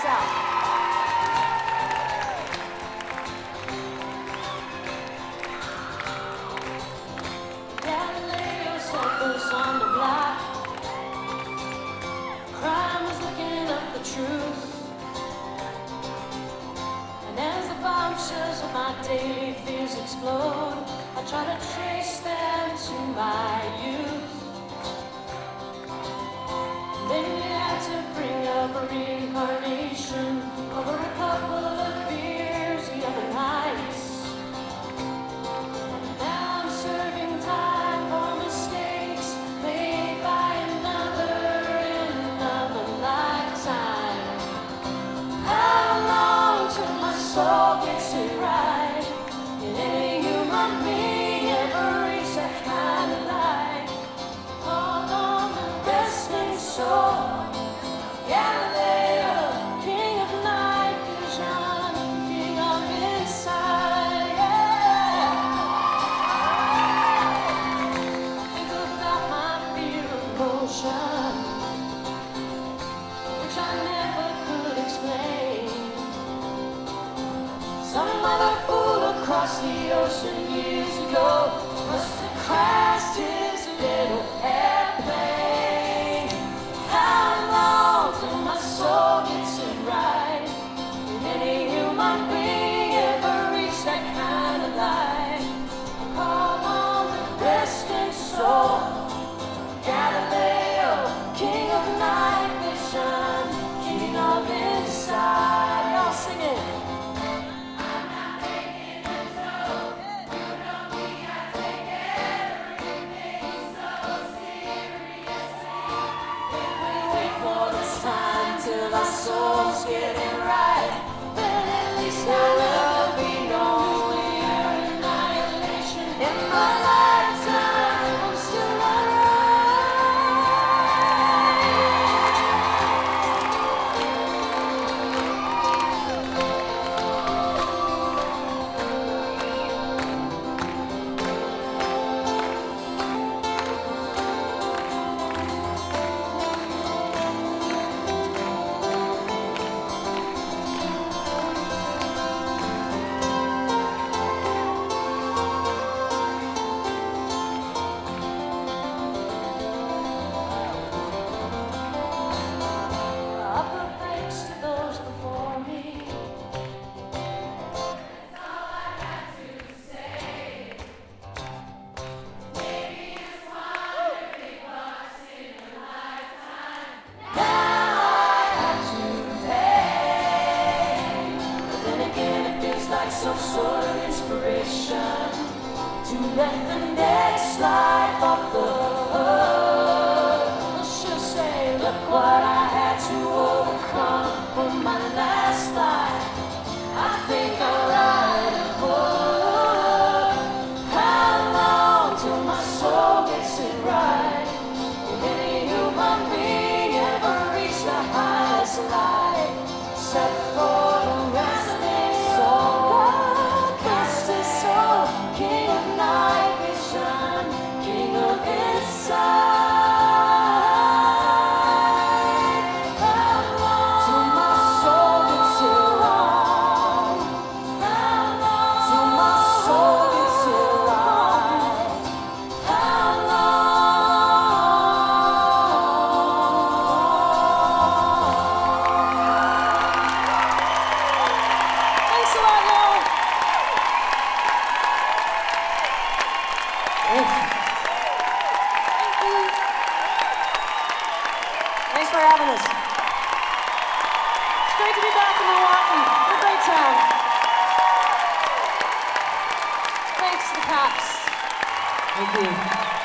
us out. On the block, crime was looking up the truth, and as the bombshells of my daily fears explode, I try to trace them to my youth. Then you had to bring up a reincarnation over a couple of beers the other night. Now I'm serving time for mistakes made by another in another lifetime. How long till my soul gets it right? Can any human being ever reach that kind of light? Hold on the restless soul, Galileo, king of night vision, king of insight. Yeah. Think about my fear of motion, which I never could explain. Some other fool across the ocean years ago must have crashed his little airplane. How long till my soul gets it right? Can any human being ever reach that kind of light? Call on the resting soul, Galileo, king of night vision, king of insight. Y'all sing it. Till our souls getting right, then at least I will be no annihilation. In my lifetime, I'm still some sort of inspiration to let the next life off the hook. Let's just say, look what I had to overcome from my last life. I think I'll write a book. How long till my soul gets it right? Can any human being ever reach the highest light? Except for the restless soul. King of night vision, king of insight. How long till my soul gets it right? How long till my soul gets it right? How long? Thanks a lot, y'all. Thank you. Thanks for having us. It's great to be back in Milwaukee. What a great town. Thanks to the cops. Thank you.